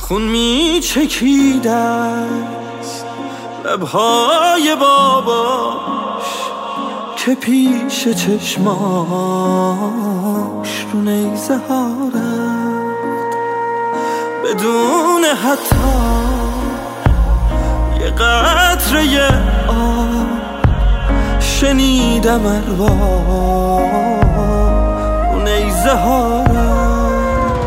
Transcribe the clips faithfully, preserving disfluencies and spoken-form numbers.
خون می چکیدست لبهای باباش که پیش چشماش رو نیزه ها رفت بدون حتی یه قطره آب. شنیدم ارواح رو نیزه ها رفت.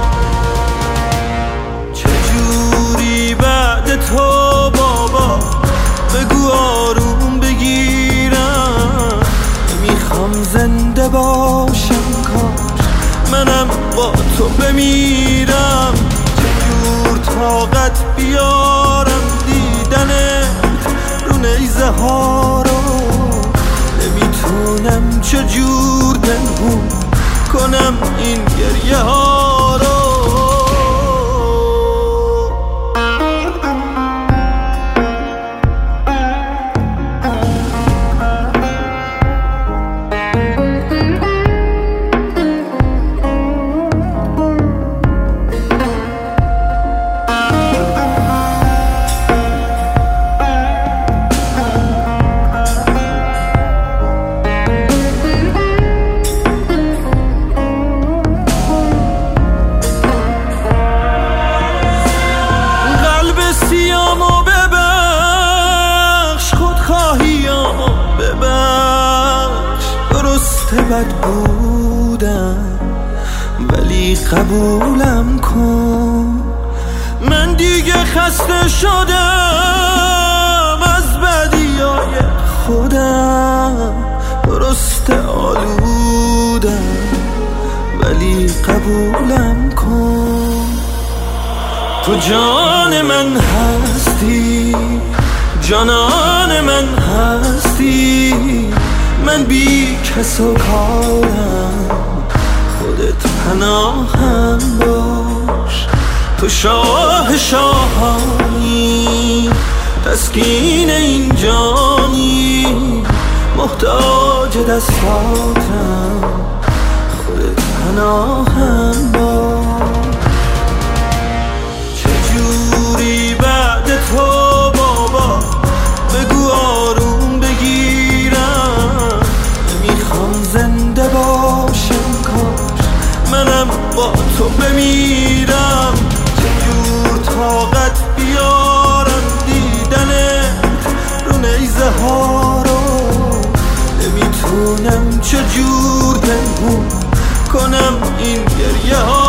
چجوری بعد تو بابا بگو آروم بگیرم. میخوام زنده باشم کاش منم با تو بمیرم. چجور طاقت بیارم دیدنت رو نیزه ها رو. نمیتونم چجور پنهون کنم این گریه ها رو. بد بودم ولی قبولم کن. من دیگه خسته شدم از بدیای خودم. درسته آلودم ولی قبولم کن. تو جان من هستی جانان من هستی. من بی کس و کارم خودت پناهم باش. تو شاه شاهانی تسکین این جانی. محتاج دستاتم خودت پناهم باش. چجوری بعد تو بابا بگو آروم بگیرم. نمیخوام زنده باشم کاش منم با تو بمیرم. چجور طاقت بیارم دیدنت رو نیزه ها رو. نمیتونم چجور پنهون کنم این گریه ها